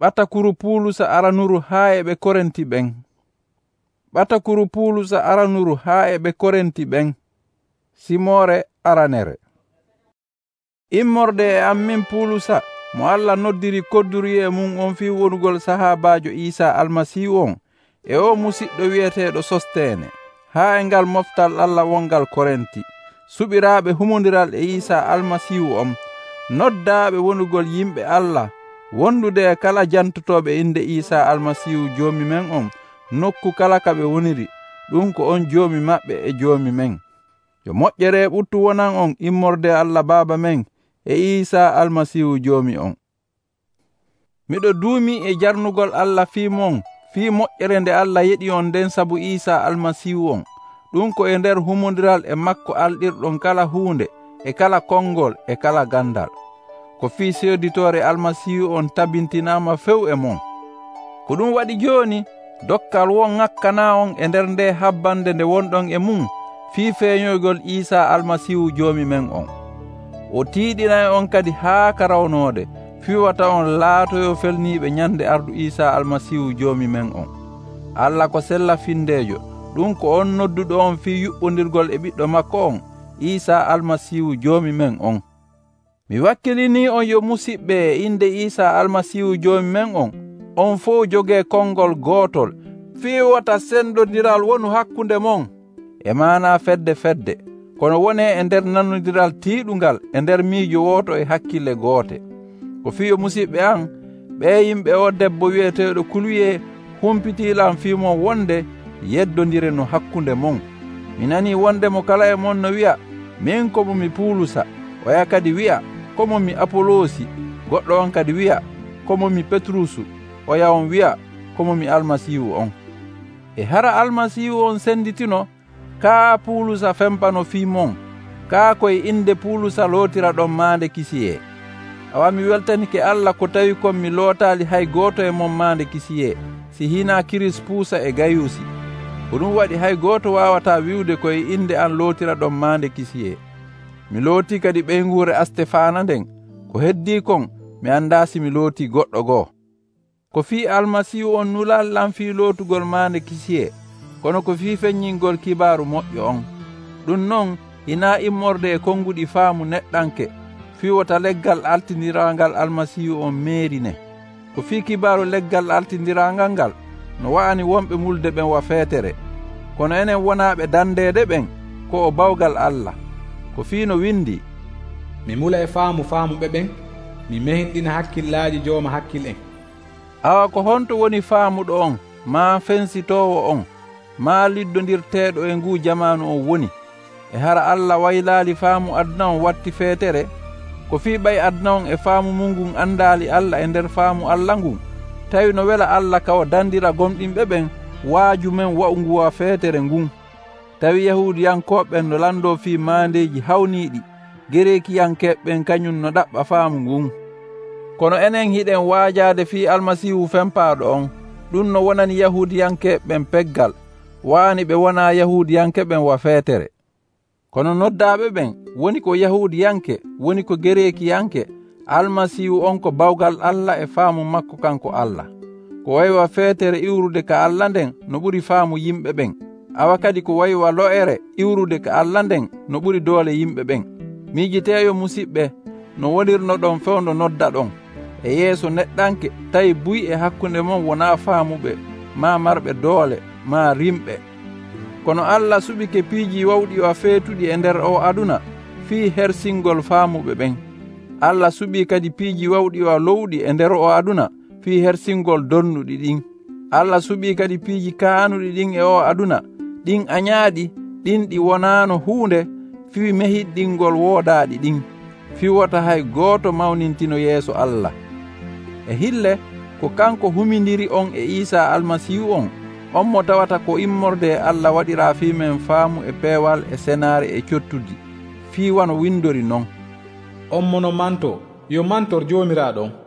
Ɓatakuru Pulusa aranuru haa e ɓe Korenti ɓen. Ɓatakuru Pulusa aranuru haa e ɓe Korenti ɓen. Simore aranere. Immorde e ammin Pulusa mo Allah noddiri kodduri e mum on fi wonugol sahabajo Isa almasihu on e o musidɗo wiyeteɗo Sostene haa e ngal moftal Allah wongal Korenti, suɓiraaɓe humondiral e Isa almasihu on, noddaaɓe wonugol yimɓe Allah, wondude e kala jantotoɓe inde Isa almasihu joomi men on, nokku kala ka ɓe woniri, ɗum ko on joomi maɓɓe e joomi men. Yo moƴƴere ɓuttu wonan on immorde Allah Baaba men e Isa almasihu joomi on. Miɗo duumi e jarnugol Allah fii mon fii moƴƴere nde Allah yeɗi on nden sabu Isa almasihu on, ɗum ko e nder humondiral e makko alɗirɗon kala huunde e kala konngol e kala gandal. Ko fii sewditore almasihu on tabintinama few e mon. Ko ɗum waɗi joni dokkal won ŋakkana on e nder nde habbande nde wonɗon e mum fii feeñoygol Isa almasihu joomi men on. O tiiɗinay on kadi haa karawnode fiwata on laatoyo felniiɓe ñande ardu Isa almasihu joomi men on. Allah ko sella findejo, ɗum ko on nodduɗo on fii yuɓɓodirgol e ɓiɗɗo makko on Isa almasihu joomi men on. Mi wakkilini on yo musidɓe e inde Isa almasihu joomi men on fof jogee konngol gootol fiwata sendodiral wonu hakkunde mon e maana fedde fedde, kono wone e nder nannodiral tiiɗungal e nder miijo woto e hakkille goote. Ko fiyo musidɓe an, ɓe yimɓe o debbo wiyeteɗo Kluye humpitilan fimon wonde yeddodire no hakkunde mon. Mi nani wonde mo kala e mon no wiya, min komo mi Pulusa, oya kadi wiya komo mi Apolosi, goɗɗo on kadi wiya komo mi Petrusu, oya on wiya komo mi almasihu on. E hara almasihu on senditino, ka Pulusa fempano fimon, ka koye inde Pulusa lootira ɗon maande kisiye. Awa mi weltanike Allah ko tawi kon mi lootali hay goto e mon maande kisiye, si hina Kirispusa e Gayusi. Ko ɗum waɗi hay goto wawata wiwde koye inde an lootira ɗon maande kisiye. Mi looti kadi ɓeynguure Astefana nden, ko heddi kon mi anda si mi looti goɗɗo goo. Ko fii almasihu on nulallan fii lootugol maande kisiye, kono ko fii feññingol kibaaru moƴƴo on. Ɗum noon hina immorde e konnguɗi faamu neɗɗanke fiwata leggal altinirangal almasihu on meerine. Ko fii kibaaru leggal altinirangal ngal no wa'ani wonɓe mulde ɓen wa feetere, kono enen wonaaɓe dandeede ɓen ko o bawgal Allah. Ko fii no windi, mi mula e faamuɓe ɓen, mi mehinɗina hakkillaaji jooma hakkil en. Awa ko honto woni faamuɗo on, ma fensitowo on, ma liddondirteeɗo e ngu jamanu on woni? E hara Allah waylaali faamu aduna on watti feetere, ko fii ɓay aduna on e faamu mungun andaali Allah e nder faamu Allah ngun, tawi no wela Allah ka o dandira gomɗinɓe ɓen waaju men wa'ungu wa feetere ngun. Tawi Yahudiyankoɓen no lando fii maandeji hawniiɗi, Gerekiyankeɓen kañum no ɗaɓɓa faamu ngun. Kono enen hiɗen waajaade fii almasihu fempaaɗo on, ɗum no wonani Yahudiyankeɓen peggal, waani ɓe wona Yahudiyankeɓen wa feetere. Kono noddaaɓe ɓen woni ko Yahudiyanke, woni ko Gerekiyanke, almasihu on ko bawgal Allah e faamu makko kanko Allah. Ko waywa feetere iwrude ka Allah nden no ɓuri faamu yimɓe ɓen, awa kadi ko waywa lo'ere iwrude ka Allah nden no ɓuri doole yimɓe ɓen. Miijiteeyo musidɓe, no wonirno ɗon fewndo nodda ɗon e yeeso neɗɗanke tawi buy e hakkunde mon wona faamuɓe, ma marɓe doole, ma rimɓe. Kono Allah suɓike piiji wawɗi o feetuɗi e nder o aduna fii hersingol faamuɓe ɓen. Allah suɓi kadi piiji wawɗi o lowɗi e nder o aduna fii hersingol donnuɗi ɗin. Allah suɓi kadi piiji kaanuɗi ɗin e o aduna, ɗin añaaɗi, ɗin ɗi wonano huunde fii mehiɗɗingol woodaɗi ɗin, fiwata hay gooto mawnintino yeeso Allah. E hille ko kanko humindiri on e Isa almasihu on mo tawata ko immorde Allah waɗira fii men faamu e peewal e senaare e cottudi, fii wano windori non. On mono manto, yo mantor joomiraaɗo on.